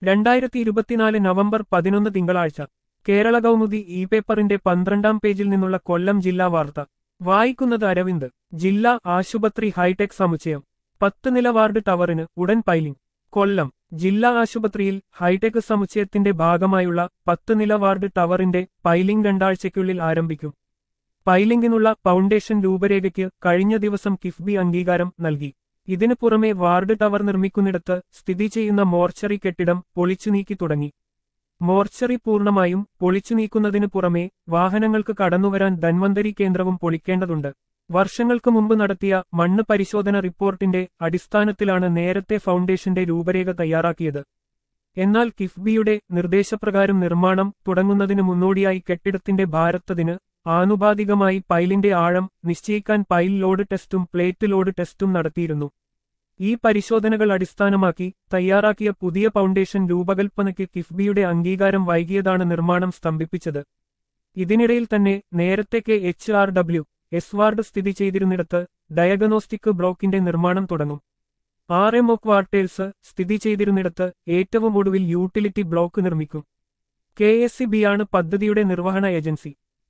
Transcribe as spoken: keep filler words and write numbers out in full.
രണ്ടായിരത്തി ഇരുപത്തിനാല് നവംബർ പതിനൊന്ന് തിങ്കളാഴ്ച കേരള കൗമുദി ഇ പേപ്പറിന്റെ പന്ത്രണ്ടാം പേജിൽ നിന്നുള്ള കൊല്ലം ജില്ലാ വാർത്ത വായിക്കുന്നത് അരവിന്ദ്. ജില്ലാ ആശുപത്രി ഹൈടെക് സമുച്ചയം പത്ത് നില വാർഡ് ടവറിന് ഉടൻ പൈലിംഗ്. കൊല്ലം ജില്ലാ ആശുപത്രിയിൽ ഹൈടെക് സമുച്ചയത്തിന്റെ ഭാഗമായുള്ള പത്ത് നില വാർഡ് ടവറിന്റെ പൈലിംഗ് രണ്ടാഴ്ചയ്ക്കുള്ളിൽ ആരംഭിക്കും. പൈലിംഗിനുള്ള ഫൗണ്ടേഷൻ രൂപരേഖയ്ക്ക് കഴിഞ്ഞ ദിവസം കിഫ്ബി അംഗീകാരം നൽകി. ഇതിനു പുറമെ വാർഡ് ടവർ നിർമ്മിക്കുന്നിടത്ത് സ്ഥിതി ചെയ്യുന്ന മോർച്ചറി കെട്ടിടം പൊളിച്ചുനീക്കി തുടങ്ങി. മോർച്ചറി പൂർണ്ണമായും പൊളിച്ചുനീക്കുന്നതിനു പുറമെ വാഹനങ്ങൾക്ക് കടന്നുവരാൻ ധന്വന്തരി കേന്ദ്രവും പൊളിക്കേണ്ടതുണ്ട്. വർഷങ്ങൾക്ക് മുമ്പ് നടത്തിയ മണ്ണ് പരിശോധന റിപ്പോർട്ടിന്റെ അടിസ്ഥാനത്തിലാണ് നേരത്തെ ഫൗണ്ടേഷന്റെ രൂപരേഖ തയ്യാറാക്കിയത്. എന്നാൽ കിഫ്ബിയുടെ നിർദ്ദേശപ്രകാരം നിർമ്മാണം തുടങ്ങുന്നതിന് മുന്നോടിയായി കെട്ടിടത്തിന്റെ ഭാരത്തതിന് ആനുപാതികമായി പൈലിന്റെ ആഴം നിശ്ചയിക്കാൻ പൈൽ ലോഡ് ടെസ്റ്റും പ്ലേറ്റ് ലോഡ് ടെസ്റ്റും നടത്തിയിരുന്നു. ഈ പരിശോധനകൾ അടിസ്ഥാനമാക്കി തയ്യാറാക്കിയ പുതിയ ഫൗണ്ടേഷൻ രൂപകൽപ്പനയ്ക്ക് കിഫ്ബിയുടെ അംഗീകാരം വൈകിയതാണ് നിർമ്മാണം സ്തംഭിപ്പിച്ചത്. ഇതിനിടയിൽ തന്നെ നേരത്തെ K H R W S ward സ്ഥിതി ചെയ്തിരുന്നിടത്ത് ഡയഗ്നോസ്റ്റിക് ബ്ലോക്കിന്റെ നിർമ്മാണം തുടങ്ങും. ആർ എം ഒ ക്വാർട്ടേഴ്സ് സ്ഥിതി ചെയ്തിരുന്നിടത്ത് ഏറ്റവും ഒടുവിൽ യൂട്ടിലിറ്റി ബ്ലോക്ക് നിർമ്മിക്കും. കെ എസ് ഇ ബിയാണ് പദ്ധതിയുടെ നിർവഹണ ഏജൻസി.